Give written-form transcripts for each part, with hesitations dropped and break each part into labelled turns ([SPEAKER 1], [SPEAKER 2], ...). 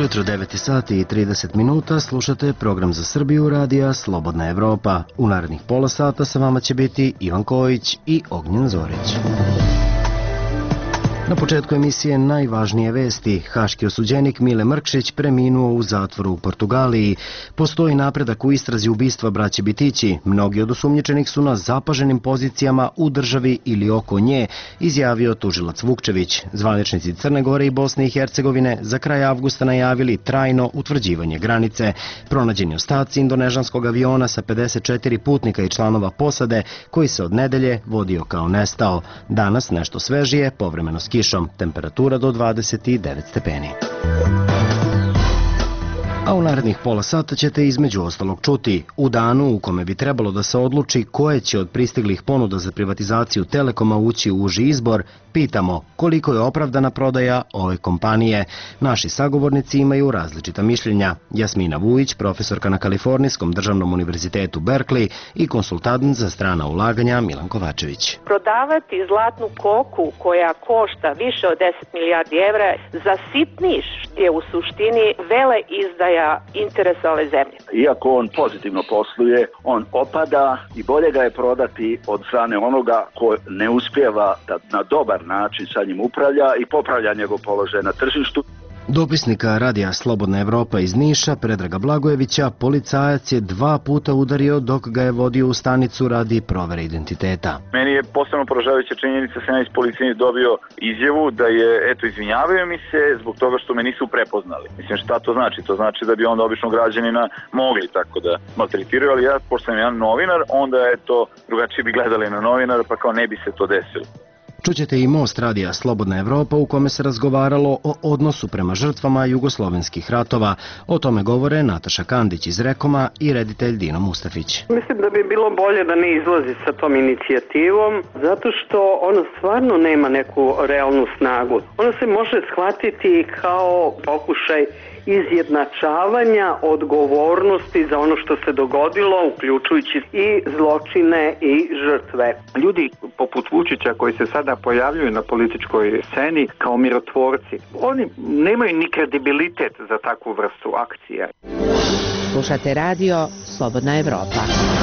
[SPEAKER 1] Dobro jutro, 9 sati i 30 minuta, slušate program za Srbiju radija Slobodna Evropa. U narednih pola sata sa vama će biti Ivan Kojić i Ognjen Zorić. Na početku emisije najvažnije vesti. Haški osuđenik Mile Mrkšić preminuo u zatvoru u Portugaliji. Postoji napredak u istrazi ubistva braće Bitići. Mnogi od osumnjičenih su na zapaženim pozicijama u državi ili oko nje, izjavio tužilac Vukčević. Zvaničnici Crne Gore i Bosne i Hercegovine za kraj avgusta najavili trajno utvrđivanje granice. Pronađeni ostaci indonežanskog aviona sa 54 putnika i članova posade, koji se od nedelje vodio kao nestao. Danas nešto svežije, povremeno s kišom, temperatura do 29 stepeni. A u narednih pola sata ćete između ostalog čuti: u danu u kome bi trebalo da se odluči koje će od pristiglih ponuda za privatizaciju Telekoma ući u uži izbor, pitamo koliko je opravdana prodaja ove kompanije. Naši sagovornici imaju različita mišljenja. Jasmina Vujić, profesorka na Kalifornijskom državnom univerzitetu Berkeley i konsultant za strana ulaganja Milan Kovačević.
[SPEAKER 2] Prodavati zlatnu koku koja košta više od 10 milijardi evra za sitniš je u suštini vele izdaja interesa ove zemlje.
[SPEAKER 3] Iako on pozitivno posluje, on opada i bolje ga je prodati od strane onoga ko ne uspijeva da na dobar način sa njim upravlja i popravlja njegov položaj na tržištu.
[SPEAKER 1] Dopisnika radija Slobodna Evropa iz Niša, Predraga Blagojevića, policajac je 2 puta udario dok ga je vodio u stanicu radi provere identiteta.
[SPEAKER 4] Meni je posebno poražavajuća činjenica, sam ja iz policije dobio izjavu da je, izvinjavaju mi se zbog toga što me nisu prepoznali. Mislim, šta to znači? To znači da bi onda običnog građanina mogli tako da maltretiraju, ali ja, pošto sam jedan novinar, onda je to drugačije bi gledali na novinara, pa kao ne bi se to desilo.
[SPEAKER 1] Čućete i Most radija Slobodna Evropa u kome se razgovaralo o odnosu prema žrtvama jugoslovenskih ratova. O tome govore Nataša Kandić iz Rekoma i reditelj Dino Mustafić.
[SPEAKER 5] Mislim da bi bilo bolje da ne izlazi sa tom inicijativom, zato što ona stvarno nema neku realnu snagu. Ona se može shvatiti kao pokušaj izjednačavanja odgovornosti za ono što se dogodilo, uključujući i zločine i žrtve.
[SPEAKER 6] Ljudi poput Vučića koji se sada pojavljuju na političkoj sceni kao mirotvorci, oni nemaju ni kredibilitet za takvu vrstu akcije.
[SPEAKER 7] Slušate radio Slobodna Evropa.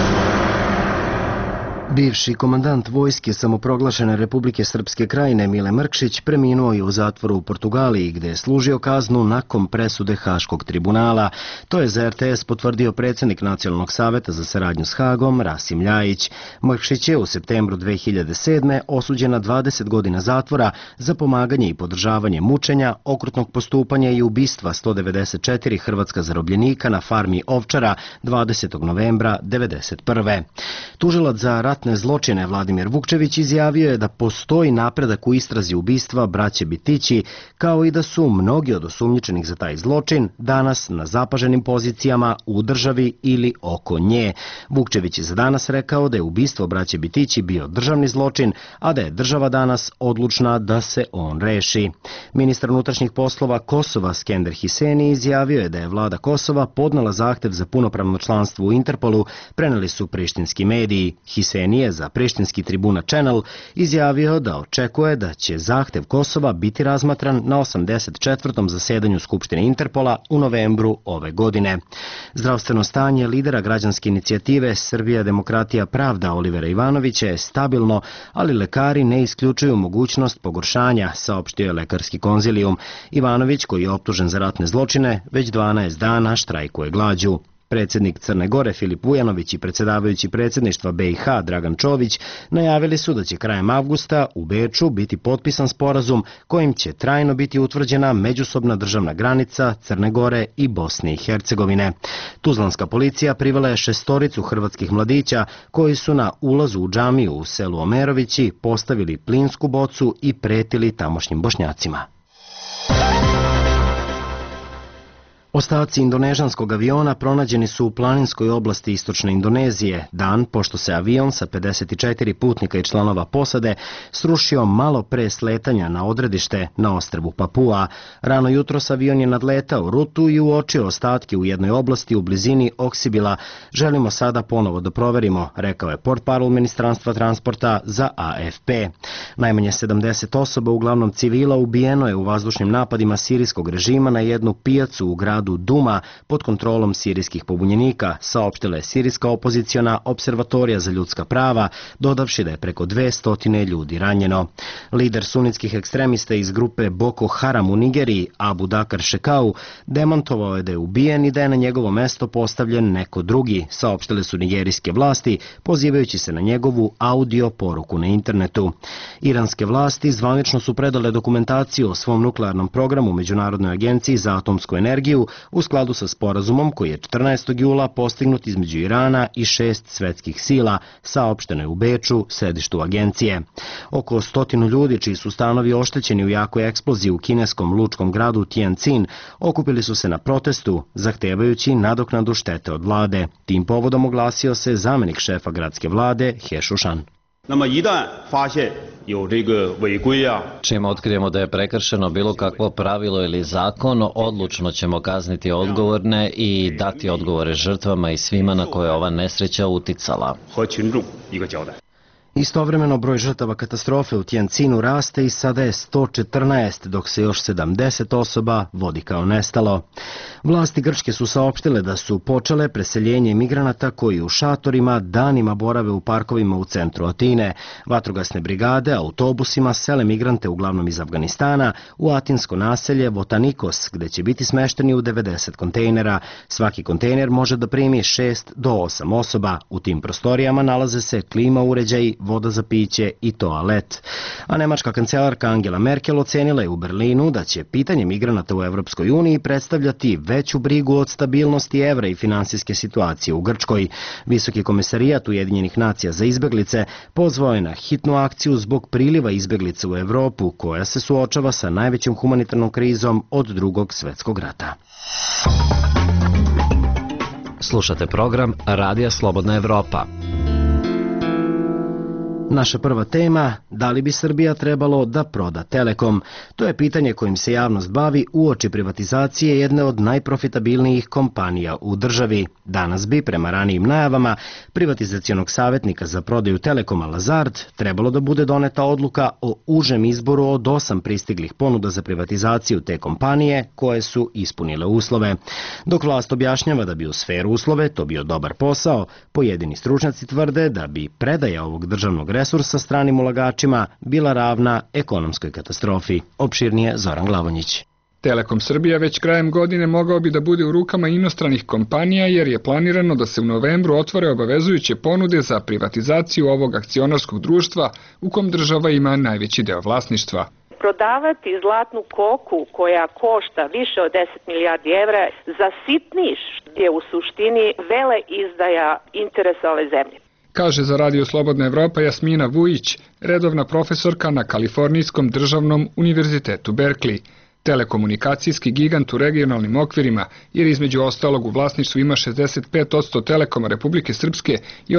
[SPEAKER 1] Bivši komandant vojske samoproglašene Republike Srpske Krajine Mile Mrkšić preminuo je u zatvoru u Portugaliji, gde je služio kaznu nakon presude Haškog tribunala. To je za RTS potvrdio predsjednik Nacionalnog saveta za saradnju s Hagom Rasim Ljajić. Mrkšić je u septembru 2007. osuđen na 20 godina zatvora za pomaganje i podržavanje mučenja, okrutnog postupanja i ubistva 194 hrvatska zarobljenika na farmi Ovčara 20. novembra 1991. Tužilac za ratne zločine Vladimir Vukčević izjavio je da postoji napredak u istrazi ubistva braće Bitići, kao i da su mnogi od osumnjičenih za taj zločin danas na zapaženim pozicijama u državi ili oko nje. Vukčević je za danas rekao da je ubistvo braće Bitići bio državni zločin, a da je država danas odlučna da se on reši. Ministar unutrašnjih poslova Kosova Skender Hiseni izjavio je da je vlada Kosova podnela zahtev za punopravno članstvo u Interpolu, preneli su prištinski mediji. Hiseni je za prištinski tribuna Channel izjavio da očekuje da će zahtev Kosova biti razmatran na 84. zasedanju Skupštine Interpola u novembru ove godine. Zdravstveno stanje lidera građanske inicijative Srbija, demokratija, pravda Olivera Ivanovića je stabilno, ali lekari ne isključuju mogućnost pogoršanja, saopštio je lekarski konzilijum. Ivanović, koji je optužen za ratne zločine, već 12 dana štrajkuje glađu. Predsjednik Crne Gore Filip Vujanović i predsjedavajući predsjedništva BiH Dragan Čović najavili su da će krajem avgusta u Beču biti potpisan sporazum kojim će trajno biti utvrđena međusobna državna granica Crne Gore i Bosne i Hercegovine. Tuzlanska policija privela je 6 hrvatskih mladića koji su na ulazu u džamiju u selu Omerovići postavili plinsku bocu i pretili tamošnjim Bošnjacima. Ostaci indonežanskog aviona pronađeni su u planinskoj oblasti istočne Indonezije, dan pošto se avion sa 54 putnika i članova posade srušio malo pre sletanja na odredište na ostrvu Papua. Rano jutros avion je nadletao rutu i uočio ostatke u jednoj oblasti u blizini Oksibila. Želimo sada ponovo da proverimo, rekao je portparol Ministarstva transporta za AFP. Najmanje 70 osoba, uglavnom civila, ubijeno je u vazdušnim napadima sirijskog režima na jednu pijacu u gradu Duma pod kontrolom sirijskih pobunjenika, saopštila je sirijska opoziciona observatorija za ljudska prava, dodavši da je preko 200 ljudi ranjeno. Lider sunitskih ekstremista iz grupe Boko Haram u Nigeriji, Abu Dakar Shekau, demantovao je da je ubijen i da je na njegovo mesto postavljen neko drugi, saopštile su nigerijske vlasti, pozivajući se na njegovu audio poruku na internetu. Iranske vlasti zvanično su predale dokumentaciju o svom nuklearnom programu Međunarodnoj agenciji za atomsku energiju u skladu sa sporazumom koji je 14. jula postignut između Irana i 6 svetskih sila, saopšteno je u Beču, sedištu agencije. Oko 100 ljudi čiji su stanovi oštećeni u jakoj eksploziji u kineskom lučkom gradu Tianjin okupili su se na protestu, zahtevajući nadoknadu štete od vlade. Tim povodom oglasio se zamenik šefa gradske vlade He Shushan.
[SPEAKER 8] Čim otkrijemo da je prekršeno bilo kakvo pravilo ili zakon, odlučno ćemo kazniti odgovorne i dati odgovore žrtvama i svima na koje ova nesreća uticala.
[SPEAKER 1] Istovremeno broj žrtava katastrofe u Tianjinu raste i sada je 114, dok se još 70 osoba vodi kao nestalo. Vlasti Grčke su saopštile da su počele preseljenje migranata koji u šatorima danima borave u parkovima u centru Atine. Vatrogasne brigade autobusima sele migrante uglavnom iz Afganistana u atinsko naselje Votanikos, gde će biti smešteni u 90 kontejnera. Svaki kontejner može da primi 6 do 8 osoba. U tim prostorijama nalaze se klima uređaji, voda za piće i toalet. A nemačka kancelarka Angela Merkel ocenila je u Berlinu da će pitanje migranata u Evropskoj uniji predstavljati veću brigu od stabilnosti evra i finansijske situacije u Grčkoj. Visoki komisarijat Ujedinjenih nacija za izbeglice pozvao je na hitnu akciju zbog priliva izbeglica u Evropu, koja se suočava sa najvećom humanitarnom krizom od Drugog svetskog rata.
[SPEAKER 8] Slušate program Radija Slobodna Evropa.
[SPEAKER 1] Naša prva tema, da li bi Srbija trebalo da proda Telekom? To je pitanje kojim se javnost bavi uoči privatizacije jedne od najprofitabilnijih kompanija u državi. Danas bi, prema ranijim najavama, privatizacionog savjetnika za prodaju Telekoma Lazard trebalo da bude doneta odluka o užem izboru od 8 pristiglih ponuda za privatizaciju te kompanije koje su ispunile uslove. Dok vlast objašnjava da bi u sferu uslove to bio dobar posao, pojedini stručnjaci tvrde da bi predaja ovog državnog resursa stranim ulagačima bila ravna ekonomskoj katastrofi. Opširnije Zoran Glavonjić.
[SPEAKER 9] Telekom Srbija već krajem godine mogao bi da bude u rukama inostranih kompanija jer je planirano da se u novembru otvore obavezujuće ponude za privatizaciju ovog akcionarskog društva u kom država ima najveći deo vlasništva.
[SPEAKER 2] Prodavati zlatnu koku koja košta više od 10 milijardi evra za sitniš je u suštini vele izdaja interesa ove zemlje.
[SPEAKER 9] Kaže za Radio Slobodna Evropa Jasmina Vujić, redovna profesorka na Kalifornijskom državnom univerzitetu Berkeley. Telekomunikacijski gigant u regionalnim okvirima, jer između ostalog u vlasništvu ima 65% Telekoma Republike Srpske i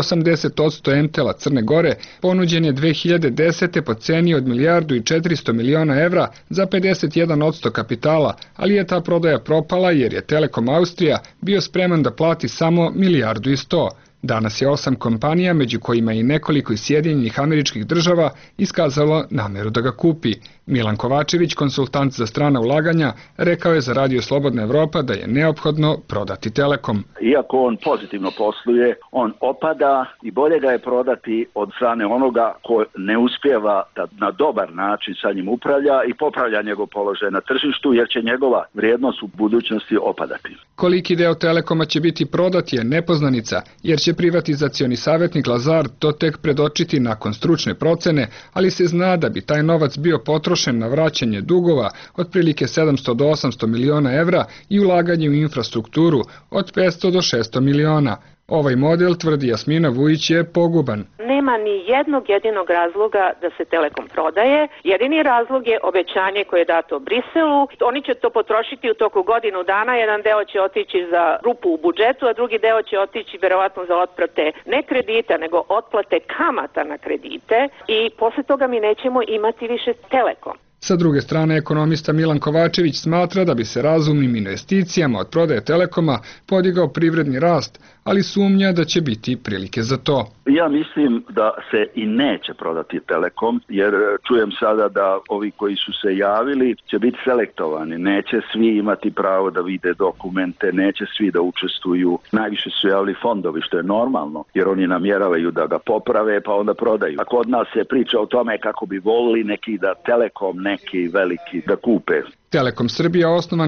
[SPEAKER 9] 80% MTEL-a Crne Gore, ponuđen je 2010. po ceni od $1,4 miliona evra za 51% kapitala, ali je ta prodaja propala jer je Telekom Austrija bio spreman da plati samo $1,1 miliona. Danas je 8 kompanija, među kojima i nekoliko iz Sjedinjenih Američkih Država, iskazalo nameru da ga kupi. Milan Kovačević, konsultant za strana ulaganja, rekao je za Radio Slobodna Evropa da je neophodno prodati Telekom.
[SPEAKER 3] Iako on pozitivno posluje, on opada i bolje ga je prodati od strane onoga ko ne uspijeva da na dobar način sa njim upravlja i popravlja njegov položaj na tržištu, jer će njegova vrijednost u budućnosti opadati.
[SPEAKER 9] Koliki deo Telekoma će biti prodat je nepoznanica, jer će privatizacioni savjetnik Lazard to tek predočiti nakon stručne procene, ali se zna da bi taj novac bio potrošen na vraćanje dugova otprilike 700 do 800 miliona evra i ulaganje u infrastrukturu od 500 do 600 miliona. Ovaj model, tvrdi Jasmina Vujić, je poguban.
[SPEAKER 2] Nema ni jednog jedinog razloga da se Telekom prodaje. Jedini razlog je obećanje koje je dato Briselu. Oni će to potrošiti u toku godinu dana. Jedan deo će otići za rupu u budžetu, a drugi deo će otići verovatno za otplate ne kredita, nego otplate kamata na kredite i posle toga mi nećemo imati više Telekom.
[SPEAKER 9] Sa druge strane, ekonomista Milan Kovačević smatra da bi se razumnim investicijama od prodaje Telekoma podigao privredni rast, ali sumnja da će biti prilike za to.
[SPEAKER 3] Ja mislim da se i neće prodati Telekom, jer čujem sada da ovi koji su se javili će biti selektovani. Neće svi imati pravo da vide dokumente, neće svi da učestvuju. Najviše su javili fondovi, što je normalno, jer oni namjeravaju da ga poprave pa onda prodaju. A kod nas se priča o tome kako bi volili neki da Telekom, neki veliki da kupe.
[SPEAKER 9] Telekom Srbija, osnovan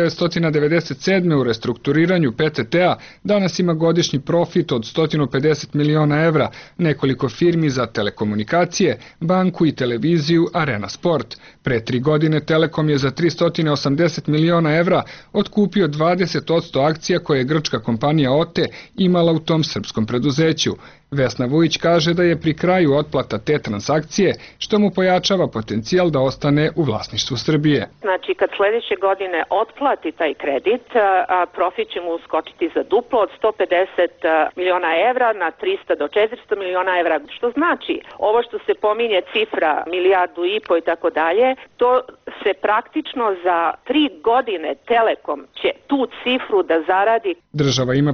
[SPEAKER 9] 1997. u restrukturiranju PTT-a, danas ima godišnji profit od 150 miliona evra, nekoliko firmi za telekomunikacije, banku i televiziju Arena Sport. Pre 3 godine Telekom je za 380 miliona evra otkupio 20% akcija koje je grčka kompanija OTE imala u tom srpskom preduzeću. Vesna Vujić kaže da je pri kraju otplata te transakcije, što mu pojačava potencijal da ostane u vlasništvu Srbije.
[SPEAKER 2] Znači, kad sledeće godine otplati taj kredit, profit će mu uskočiti za duplo od 150 miliona evra na 300 do 400 miliona evra, što znači, ovo što se pominje cifra milijardu i po i tako dalje, to se praktično za 3 godine Telekom će tu cifru da zaradi.
[SPEAKER 9] Država ima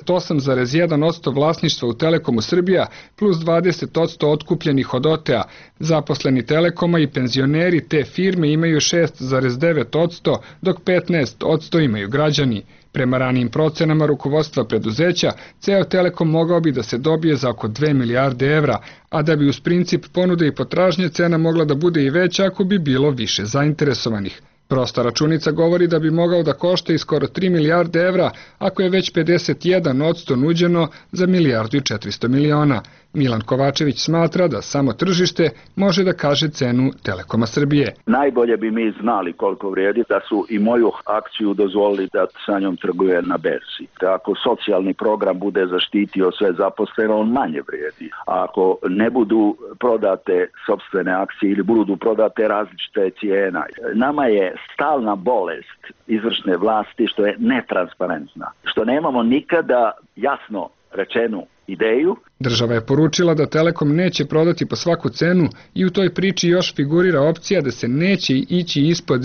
[SPEAKER 9] 58,1% vlasništva u Telekomu Srbija plus 20% otkupljenih od OTE-a. Zaposleni Telekoma i penzioneri te firme imaju 6,9%, dok 15% imaju građani. Prema ranijim procenama rukovodstva preduzeća, ceo Telekom mogao bi da se dobije za oko 2 milijarde evra, a da bi uz princip ponude i potražnje cena mogla da bude i veća ako bi bilo više zainteresovanih. Prosta računica govori da bi mogao da košta i skoro 3 milijarde evra ako je već 51% nuđeno za milijardu i 400 miliona. Milan Kovačević smatra da samo tržište može da kaže cenu Telekoma Srbije.
[SPEAKER 3] Najbolje bi mi znali koliko vrijedi da su i moju akciju dozvolili da sa njom trguje na berzi. Ako socijalni program bude zaštitio sve zaposleno, on manje vrijedi. A ako ne budu prodate sopstvene akcije ili budu prodate različite cijena, nama je stalna bolest izvršne vlasti što je netransparentna, što nemamo nikada jasno rečenu ideju.
[SPEAKER 9] Država je poručila da Telekom neće prodati po svaku cenu i u toj priči još figurira opcija da se neće ići ispod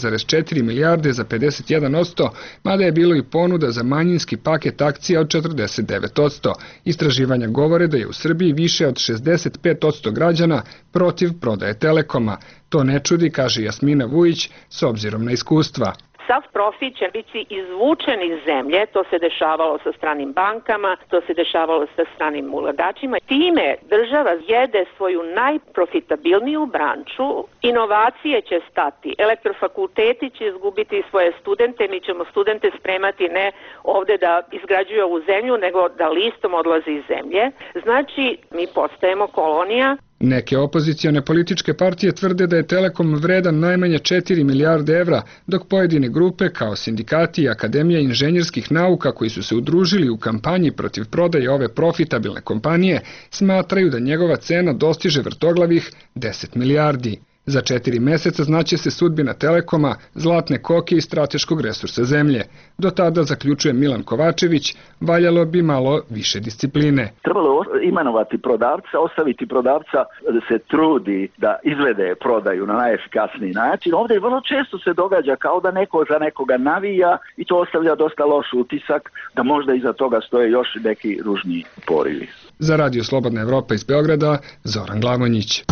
[SPEAKER 9] 1,4 milijarde za 51%, mada je bilo i ponuda za manjinski paket akcija od 49%. Istraživanja govore da je u Srbiji više od 65% građana protiv prodaje Telekoma. To ne čudi, kaže Jasmina Vujić, s obzirom na iskustva.
[SPEAKER 2] Sav profit će biti izvučen iz zemlje, to se dešavalo sa stranim bankama, to se dešavalo sa stranim ulagačima. Time država jede svoju najprofitabilniju branču, inovacije će stati, elektrofakulteti će izgubiti svoje studente, mi ćemo studente spremati ne ovde da izgrađuju ovu zemlju, nego da listom odlaze iz zemlje. Znači, mi postajemo kolonija.
[SPEAKER 9] Neke opozicione političke partije tvrde da je Telekom vredan najmanje 4 milijarde evra, dok pojedine grupe kao sindikati i Akademija inženjerskih nauka koji su se udružili u kampanji protiv prodaje ove profitabilne kompanije smatraju da njegova cena dostiže vrtoglavih 10 milijardi. Za 4 meseca znaće se sudbina Telekoma, zlatne koke i strateškog resursa zemlje. Do tada, zaključuje Milan Kovačević, valjalo bi malo više discipline.
[SPEAKER 3] Trebalo imenovati prodavca, ostaviti prodavca da se trudi da izvede prodaju na najefikasniji način. Ovdje vrlo često se događa kao da neko za nekoga navija i to ostavlja dosta loš utisak da možda iza toga stoje još neki ružni porivi.
[SPEAKER 9] Za Radio Slobodna Evropa iz Beograda, Zoran Glavonjić.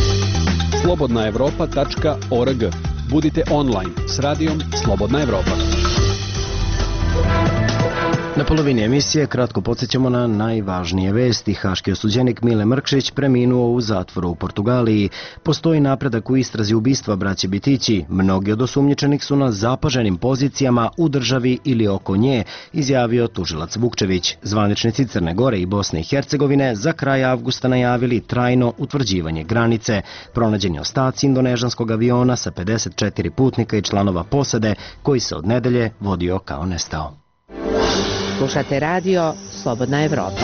[SPEAKER 10] slobodnaevropa.org. Budite online s radijom Slobodna Evropa.
[SPEAKER 1] Na polovini emisije kratko podsjećamo na najvažnije vesti. Haški osuđenik Mile Mrkšić preminuo u zatvoru u Portugaliji. Postoji napredak u istrazi ubistva braće Bitići. Mnogi od osumnjičenih su na zapaženim pozicijama u državi ili oko nje, izjavio tužilac Vukčević. Zvaničnici Crne Gore i Bosne i Hercegovine za kraj avgusta najavili trajno utvrđivanje granice. Pronađeni ostaci indonežanskog aviona sa 54 putnika i članova posade koji se od nedelje vodio kao nestao.
[SPEAKER 7] Slušate radio Slobodna Evropa.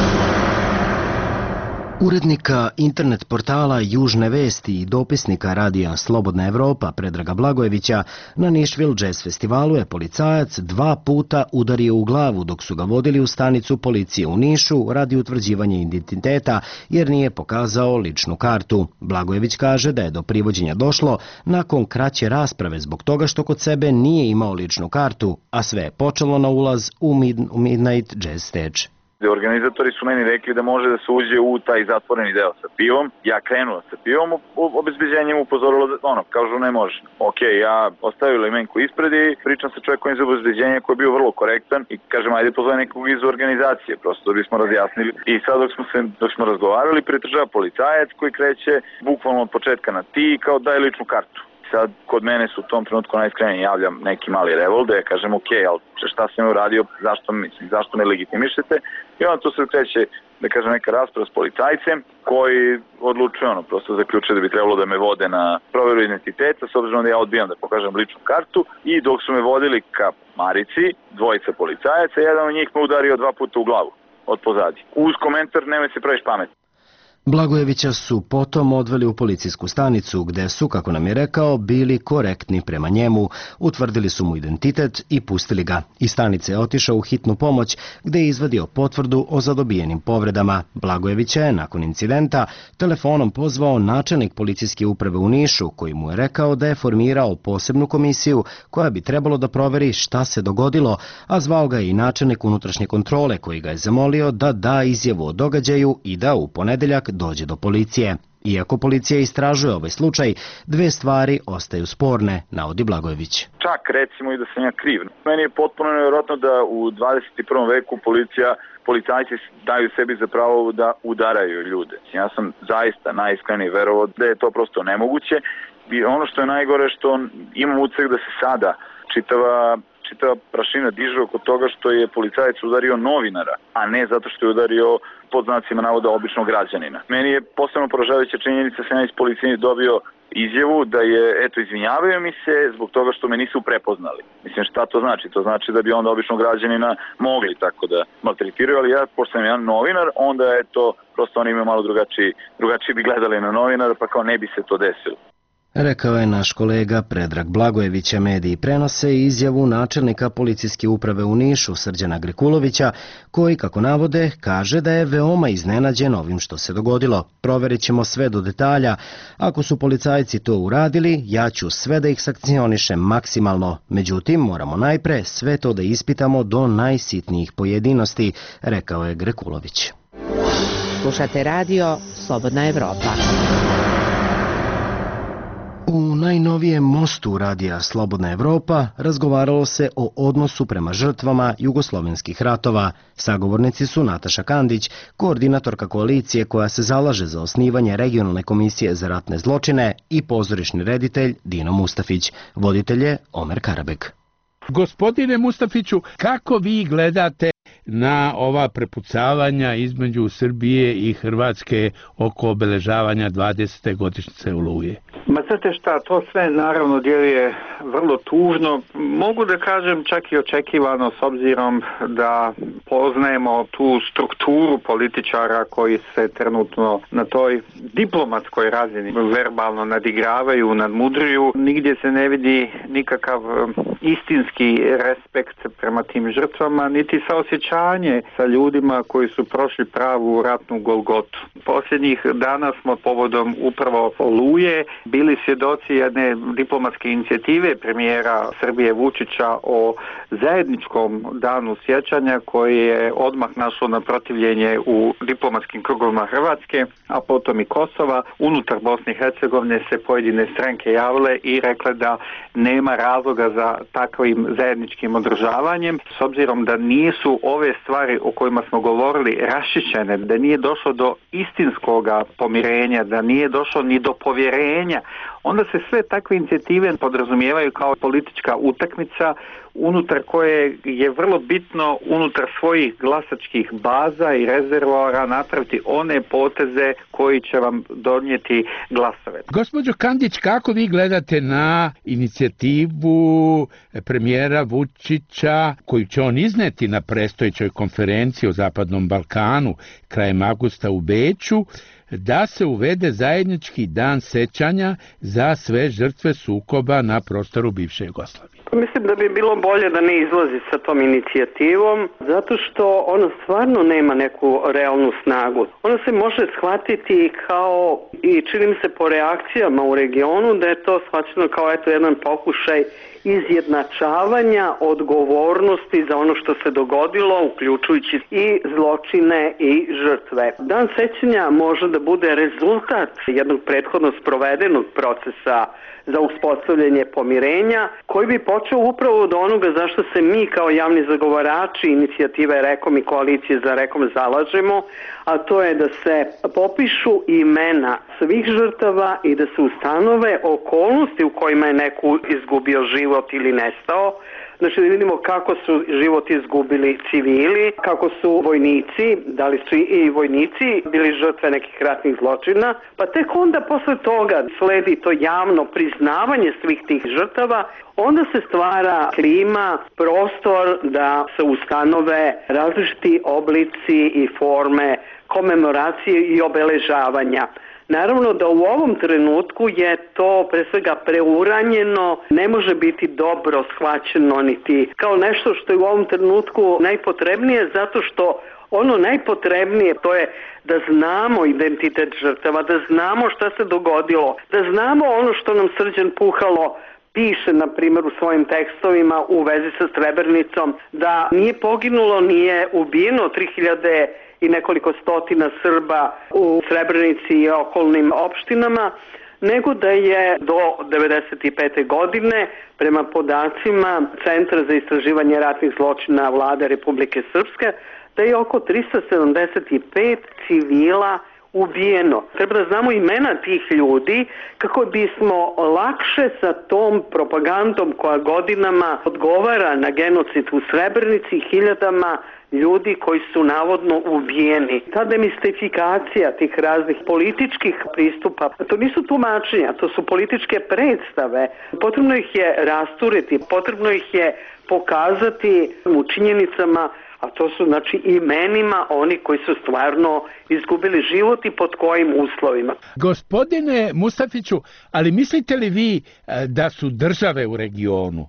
[SPEAKER 1] Urednika internet portala Južne vesti i dopisnika radija Slobodna Evropa Predraga Blagojevića na Nashville Jazz festivalu je policajac 2 puta udario u glavu dok su ga vodili u stanicu policije u Nišu radi utvrđivanja identiteta jer nije pokazao ličnu kartu. Blagojević kaže da je do privođenja došlo nakon kraće rasprave zbog toga što kod sebe nije imao ličnu kartu, a sve je počelo na ulaz u Midnight Jazz Stage.
[SPEAKER 4] Organizatori su meni rekli da može da se uđe u taj zatvoreni deo sa pivom. Ja krenuo sa pivom, obezbeđenjem upozorilo da kažu ne može. Ok, ja ostavila imenku ispred i pričam sa čovjekom iz obezbeđenja koji je bio vrlo korektan i kažem ajde pozove nekog iz organizacije, prosto da bismo razjasnili. I sad dok smo razgovarali pridržava policajac koji kreće bukvalno od početka na ti kao daj ličnu kartu. Sad, kod mene su u tom trenutku najiskrenije javljam neki mali revolt, da ja kažem, ok, ali šta sam uradio, zašto me legitimišete? I onda tu se kreće, da kažem, neka rasprava s policajcem, koji odlučuje prosto zaključuje da bi trebalo da me vode na proveru identiteta, s obzirom da ja odbijam da pokažem ličnu kartu, i dok su me vodili ka Marici, 2 policajaca, jedan od njih me udario 2 puta u glavu, od pozadi. Uz komentar, nemoj se praviš pamet.
[SPEAKER 1] Blagojevića su potom odveli u policijsku stanicu gde su, kako nam je rekao, bili korektni prema njemu, utvrdili su mu identitet i pustili ga. Iz stanice je otišao u hitnu pomoć gde je izvadio potvrdu o zadobijenim povredama. Blagojevića je nakon incidenta telefonom pozvao načelnik policijske uprave u Nišu koji mu je rekao da je formirao posebnu komisiju koja bi trebalo da proveri šta se dogodilo, a zvao ga i načelnik unutrašnje kontrole koji ga je zamolio da da izjavu o događaju i da u ponedeljak dođe do policije. Iako policija istražuje ovaj slučaj, 2 stvari ostaju sporne, navodi Blagojević.
[SPEAKER 4] Čak recimo i da sam ja kriv. Meni je potpuno nevjerojatno da u 21. veku policajci daju sebi za pravo da udaraju ljude. Ja sam zaista najiskrenije verovao da je to prosto nemoguće. I ono što je najgore što imam utisak da se sada čitava prašina diže oko toga što je policajac udario novinara, a ne zato što je udario pod znacima navoda običnog građanina. Meni je posebno poražavajuća činjenica da sam ja iz policije dobio izjavu da je, izvinjavaju mi se zbog toga što me nisu prepoznali. Mislim, šta to znači? To znači da bi onda običnog građanina mogli tako da maltretiraju, ali ja, pošto sam jedan novinar, onda prosto oni imaju malo drugačiji bi gledali na novinara, pa kao ne bi se to desilo.
[SPEAKER 1] Rekao je naš kolega Predrag Blagojević. Mediji prenose izjavu načelnika policijske uprave u Nišu Srđana Grekulovića, koji, kako navode, kaže da je veoma iznenađen ovim što se dogodilo. Proverit ćemo sve do detalja. Ako su policajci to uradili, ja ću sve da ih sankcionišem maksimalno. Međutim, moramo najpre sve to da ispitamo do najsitnijih pojedinosti, rekao je Grekulović.
[SPEAKER 7] Slušate radio Slobodna Evropa.
[SPEAKER 1] U najnovijem mostu radija Slobodna Evropa razgovaralo se o odnosu prema žrtvama jugoslovenskih ratova. Sagovornici su Nataša Kandić, koordinatorka koalicije koja se zalaže za osnivanje regionalne komisije za ratne zločine, i pozorišni reditelj Dino Mustafić. Voditelj je Omer Karabek.
[SPEAKER 11] Gospodine Mustafiću, kako vi gledate na ova prepucavanja između Srbije i Hrvatske oko obeležavanja 20. godišnjice Oluje?
[SPEAKER 6] Ma znate šta, to sve naravno djeluje vrlo tužno. Mogu da kažem čak i očekivano s obzirom da poznajemo tu strukturu političara koji se trenutno na toj diplomatskoj razini verbalno nadigravaju, nadmudruju. Nigdje se ne vidi nikakav istinski respekt prema tim žrtvama, niti saosjećanje sa ljudima koji su prošli pravu ratnu golgotu. Posljednjih dana smo povodom upravo Oluje bili svjedoci jedne diplomatske inicijative premijera Srbije Vučića o zajedničkom danu sjećanja koji je odmah našlo na protivljenje u diplomatskim krugovima Hrvatske, a potom i Kosova. Unutar Bosne i Hercegovine se pojedine stranke javile i rekle da nema razloga za takvim zajedničkim održavanjem, s obzirom da nisu ove stvari o kojima smo govorili raščišćene, da nije došlo do istinskoga pomirenja, da nije došlo ni do povjerenja onda se sve takve inicijative podrazumijevaju kao politička utakmica unutar koje je vrlo bitno unutar svojih glasačkih baza i rezervoara napraviti one poteze koji će vam donijeti glasove.
[SPEAKER 11] Gospođo Kandić, kako vi gledate na inicijativu premijera Vučića koju će on izneti na predstojećoj konferenciji o Zapadnom Balkanu krajem avgusta u Beču, da se uvede zajednički dan sećanja za sve žrtve sukoba na prostoru bivše Jugoslavije?
[SPEAKER 5] Mislim da bi bilo bolje da ne izlazi sa tom inicijativom, zato što ona stvarno nema neku realnu snagu. Ona se može shvatiti kao, i čini mi se po reakcijama u regionu, da je to shvaćeno kao jedan pokušaj izjednačavanja odgovornosti za ono što se dogodilo, uključujući i zločine i žrtve. Dan sećanja može da bude rezultat jednog prethodno sprovedenog procesa za uspostavljanje pomirenja, koji bi počeo upravo od onoga zašto se mi kao javni zagovarači inicijative Rekom i koalicije za Rekom zalažemo, a to je da se popišu imena svih žrtava i da se ustanove okolnosti u kojima je neko izgubio život ili nestao. Znači da vidimo kako su život izgubili civili, kako su vojnici, da li su i vojnici bili žrtve nekih ratnih zločina, pa tek onda posle toga sledi to javno priznavanje svih tih žrtava, onda se stvara klima, prostor da se ustanove različiti oblici i forme komemoracije i obeležavanja. Naravno da u ovom trenutku je to pre svega preuranjeno, ne može biti dobro shvaćeno niti kao nešto što je u ovom trenutku najpotrebnije, zato što ono najpotrebnije to je da znamo identitet žrtava, da znamo šta se dogodilo, da znamo ono što nam Srđan Puhalo piše, na primjer, u svojim tekstovima u vezi sa Srebrenicom, da nije poginulo, nije ubijeno 3000 i nekoliko stotina Srba u Srebrenici i okolnim opštinama, nego da je do 1995. godine, prema podacima Centra za istraživanje ratnih zločina Vlade Republike Srpske, da je oko 375 civila ubijeno. Treba da znamo imena tih ljudi kako bismo lakše sa tom propagandom koja godinama odgovara na genocid u Srebrenici, hiljadama ljudi koji su navodno ubijeni. Ta demistifikacija tih raznih političkih pristupa, to nisu tumačenja, to su političke predstave. Potrebno ih je rasturiti, potrebno ih je pokazati u činjenicama, a to su znači imenima oni koji su stvarno izgubili život i pod kojim uslovima.
[SPEAKER 11] Gospodine Mustafiću, ali mislite li vi da su države u regionu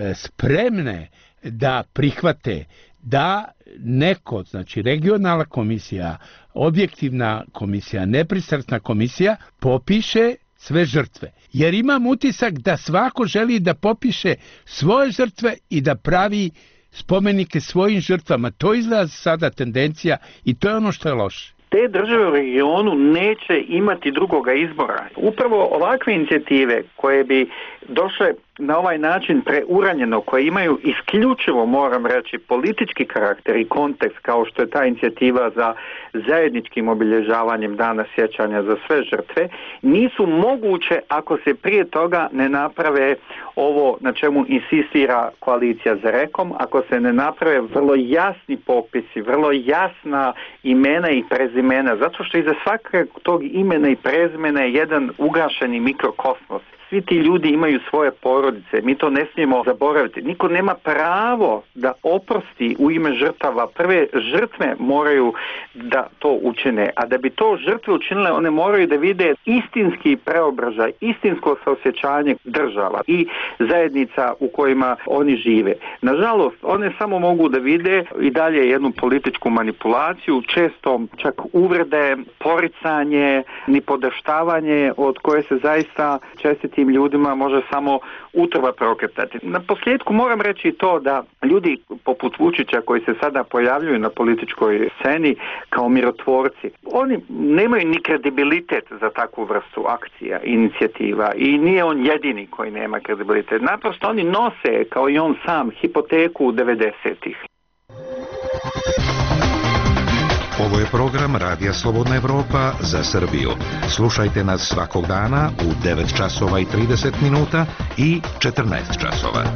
[SPEAKER 11] spremne da prihvate da neko, znači regionalna komisija, objektivna komisija, nepristrasna komisija, popiše sve žrtve? Jer imam utisak da svako želi da popiše svoje žrtve i da pravi spomenike svojim žrtvama. To izgleda sada tendencija i to je ono što je loše.
[SPEAKER 6] Te države u regionu neće imati drugoga izbora. Upravo ovakve inicijative koje bi došle na ovaj način preuranjeno, koje imaju isključivo, moram reći, politički karakter i kontekst, kao što je ta inicijativa za zajedničkim obilježavanjem dana sjećanja za sve žrtve, nisu moguće ako se prije toga ne naprave ovo na čemu insistira koalicija za Rekom, ako se ne naprave vrlo jasni popisi, vrlo jasna imena i prezimena, zato što iza svakog tog imena i prezimena je jedan ugašeni mikrokosmos. Svi ti ljudi imaju svoje porodice, mi to ne smijemo zaboraviti. Niko nema pravo da oprosti u ime žrtava. Prve žrtve moraju da to učine, a da bi to žrtve učinile, one moraju da vide istinski preobražaj, istinsko saosjećanje država i zajednica u kojima oni žive. Nažalost, one samo mogu da vide i dalje jednu političku manipulaciju, često čak uvrede, poricanje, nipodaštavanje od koje se zaista čestitim ljudima može samo utrva prokretati. Na posljedku moram reći to da ljudi poput Vučića koji se sada pojavljuju na političkoj sceni kao mirotvorci, oni nemaju ni kredibilitet za takvu vrstu akcija, inicijativa i nije on jedini koji nema kredibilitet. Naprosto oni nose, kao i on sam, hipoteku 90-ih.
[SPEAKER 12] Ovo Ovo je program Radija Slobodna Evropa za Srbiju. Slušajte nas svakog dana u 9 časova i 30 minuta i 14 časova.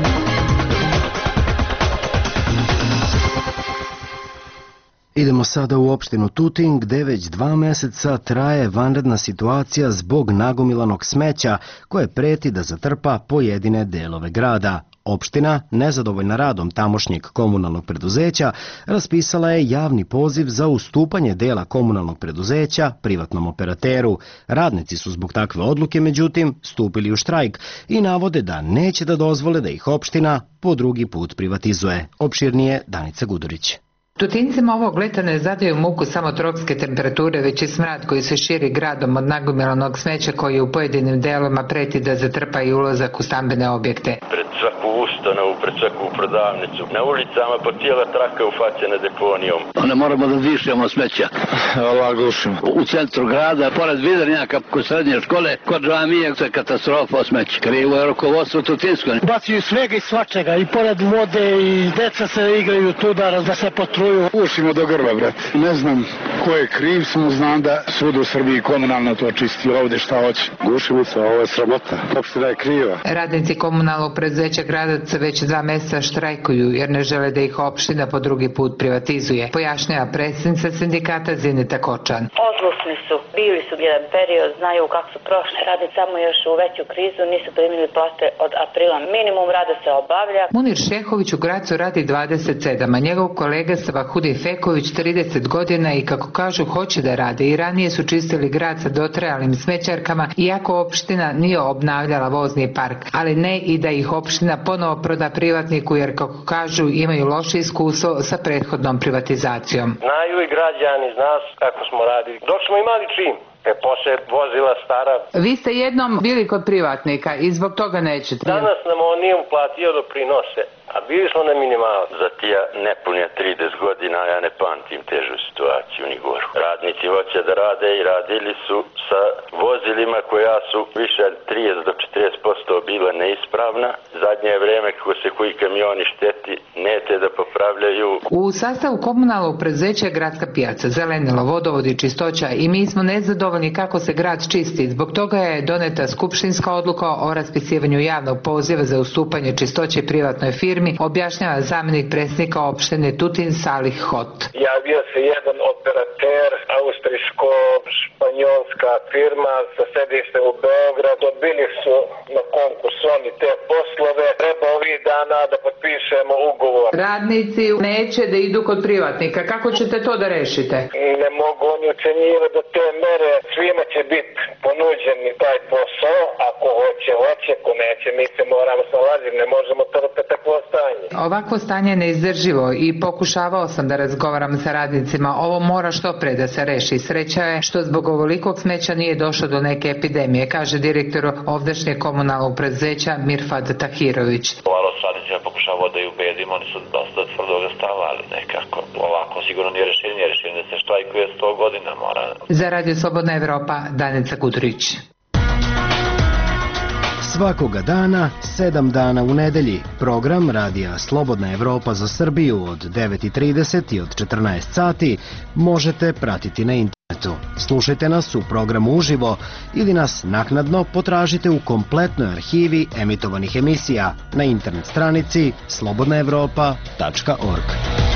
[SPEAKER 1] Idemo sada u opštinu Tutin, gde već 2 meseca traje vanredna situacija zbog nagomilanog smeća koje preti da zatrpa pojedine delove grada. Opština, nezadovoljna radom tamošnjeg komunalnog preduzeća, raspisala je javni poziv za ustupanje dela komunalnog preduzeća privatnom operateru. Radnici su zbog takve odluke, međutim, stupili u štrajk i navode da neće da dozvole da ih opština po drugi put privatizuje. Opširnije Danica Gudurić.
[SPEAKER 13] Tutincima ovog leta ne zadaju muku samo tropske temperature, već i smrad koji se širi gradom od nagomilanog smeća koji u pojedinim delovima preti da zatrpa i ulazak u stambene objekte.
[SPEAKER 14] Pred svaku ustanovu, pred svaku prodavnicu, na ulicama po cijela traka ufaćena deponijom.
[SPEAKER 15] Ne moramo da dišemo smeća. U centru grada, pored Vidernjaka, kod srednje škole, kod džamije, to je katastrofa smeća. Krivo je rukovodstvo Tutinsko.
[SPEAKER 16] Baciju svega i svačega, i pored vode, i deca se igraju tu da se potruju.
[SPEAKER 17] Ušimo do grba, brate. Ne znam ko je kriv, samo znam da svud u Srbiji komunalno to čisti ovde šta hoće. Gušilica, ovo je sramota. Opština je kriva.
[SPEAKER 13] Radnici komunalnog preduzeća Gradac već 2 meseca štrajkuju jer ne žele da ih opština po drugi put privatizuje. Pojašnjava predsjednica sindikata Zineta Kočan.
[SPEAKER 18] Odlučni su, bili su jedan period, znaju kako su prošli. Rade samo još u veću krizu, nisu primili plate od aprila. Minimum rada se obavlja.
[SPEAKER 13] Munir Šehović u Gracu radi 27, a njegov kolega Savahudi Feković 30 godina i kako kažu hoće da rade. I ranije su čistili grad sa dotrajalim smećarkama, iako opština nije obnavljala vozni park, ali ne i da ih opština ponovo proda privatniku jer kako kažu imaju loše iskustvo sa prethodnom privatizacijom.
[SPEAKER 19] Znaju i građani, zna kako smo radili. Dok smo imali čim? Posle vozila stara.
[SPEAKER 13] Vi ste jednom bili kod privatnika i zbog toga nećete.
[SPEAKER 19] Danas nam on nije uplatio doprinose, a bili smo na minimalu.
[SPEAKER 14] Za tija nepunja 30 godina ja ne pamtim težu situaciju ni goru. Radnici hoće da rade i radili su sa vozilima koja su više 30 do 40% bila neispravna. Zadnje vreme kako se koji kamioni šteti, nete da popravljaju.
[SPEAKER 13] U sastavu komunalnog preduzeća Gradska pijaca, zelenilo, vodovod i čistoća i mi smo nezadovoljni kako se grad čisti. Zbog toga je doneta skupštinska odluka o raspisivanju javnog poziva za ustupanje čistoće privatnoj firmi, objašnjava zamjenik predsjednika opštine Tutin Salih Hot.
[SPEAKER 19] Javio se jedan operater, austrijsko-španjolska firma sa sedištem u Beograd. Odbili su na konkurs oni te poslove. Treba ovih dana da potpišemo ugovor.
[SPEAKER 13] Radnici neće da idu kod privatnika. Kako ćete to da rešite?
[SPEAKER 19] Ne mogu oni ucenjivati do te mere. Svima će biti ponuđeni taj posao. Ako hoće, ako neće, mi se moramo snalaziti. Ne možemo trpeti takvo stanje.
[SPEAKER 13] Ovakvo stanje je neizdrživo i pokušavao sam da razgovaram sa radnicima. Ovo mora što pre da se reši. Sreća je što zbog ovolikog smeća nije došlo do neke epidemije, kaže direktor ovdašnjeg komunalnog preduzeća Mirfad Tahirović.
[SPEAKER 20] Malo s radnicima pokušavao da ih ubedimo, oni su dosta tvrdoga stava, ali nekako ovako sigurno nije rešenje da se štrajkuje 100 godina mora.
[SPEAKER 13] Za Radio Slobodna Evropa, Danica Gudurić.
[SPEAKER 1] Svakoga dana, 7 dana u nedelji, program Radija Slobodna Evropa za Srbiju od 9:30 i od 14 sati možete pratiti na internetu. Slušajte nas u programu uživo ili nas naknadno potražite u kompletnoj arhivi emitovanih emisija na internet stranici slobodnaevropa.org.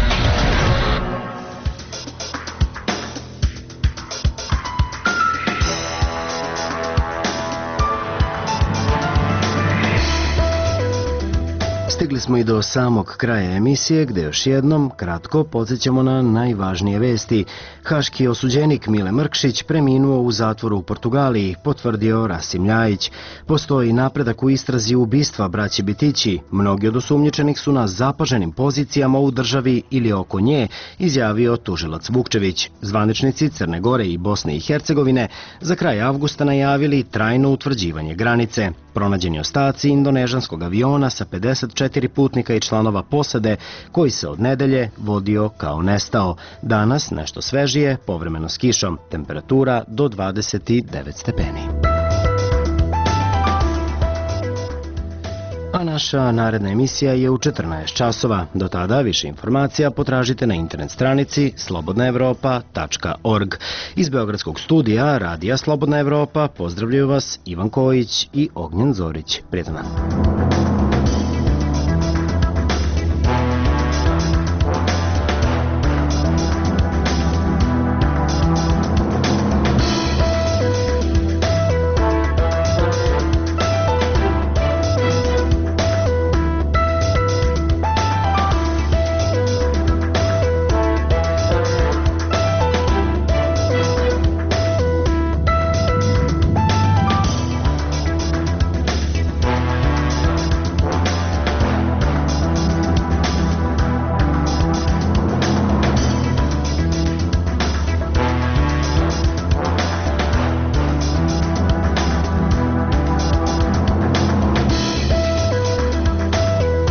[SPEAKER 1] Stigli smo i do samog kraja emisije gde još jednom kratko podsjećamo na najvažnije vesti. Haški osuđenik Mile Mrkšić preminuo u zatvoru u Portugaliji, potvrdio Rasim Ljajić. Postoji napredak u istrazi ubistva braće Bitići. Mnogi od osumnjičenih su na zapaženim pozicijama u državi ili oko nje, izjavio tužilac Vukčević. Zvaničnici Crne Gore i Bosne i Hercegovine za kraj avgusta najavili trajno utvrđivanje granice. Pronađeni ostaci indonežanskog aviona sa 54 putnika i članova posade koji se od nedelje vodio kao nestao. Danas nešto svežije, povremeno s kišom. Temperatura do 29 stepeni. a naša naredna emisija je u 14 časova. Do tada više informacija potražite na internet stranici slobodnaevropa.org. Iz Beogradskog studija Radija Slobodna Evropa pozdravljaju vas Ivan Kojić i Ognjen Zorić. Prijetan dan.